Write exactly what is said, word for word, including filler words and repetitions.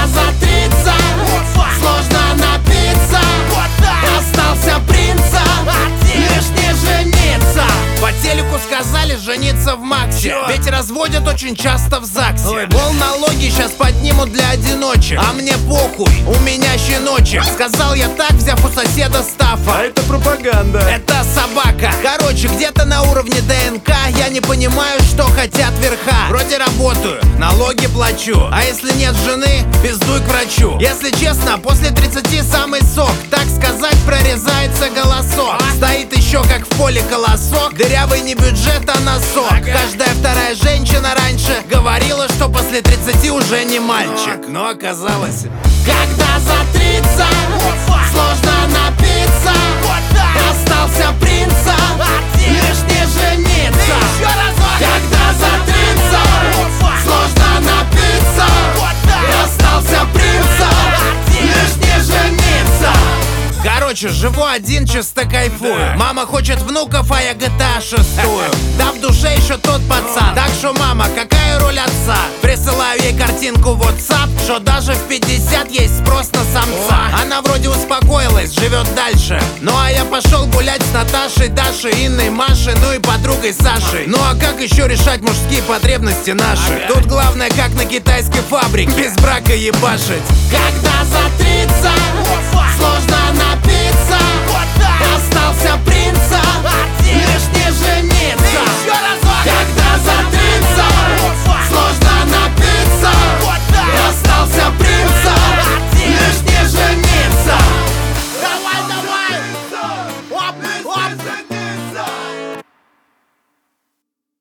Когда за тридцать сложно напиться, остался принцем, лишь не жениться. По телеку сказали жениться в МАКСе, ведь разводят очень часто в ЗАГСе. Мол, налоги сейчас поднимут для одиночек, а мне похуй, у меня щеночек. Сказал я так, взяв у соседа Стаффа. А это пропаганда. Это собака. Короче, где-то на уровне ДНК я не понимаю, что хотят верха. Вроде работаю, налоги плачу, а если нет жены, пиздуй к врачу. Если честно, после тридцати самый сок, так сказать, прорезается голосок. Стоит еще как в поле колосок, дырявый не бюджет, а носок. Каждая вторая женщина раньше говорила, что после тридцати уже не мальчик. Но оказалось, когда за тридцать сложно напиться, остался принцем, лишь не жениться. Когда за тридцать сложно напиться, остался принцем, лишь не жениться. Короче, живу один, чисто кайфую. Мама хочет внуков, а я джи ти эй шестую. Да в душе еще тот пацан. Так что, мама, какая роль отца? Присылаю ей картинку в WhatsApp, что даже в пятьдесят есть спрос на самца. Она вроде успокоилась, живет дальше. Ну а я пошел гулять с Наташей, Дашей, Инной, Машей, ну и подругой Сашей. Ну а как еще решать мужские потребности наши? Тут главное, как на китайской фабрике, без брака ебашить. Когда за тридцать сложно напиться, остался принцем,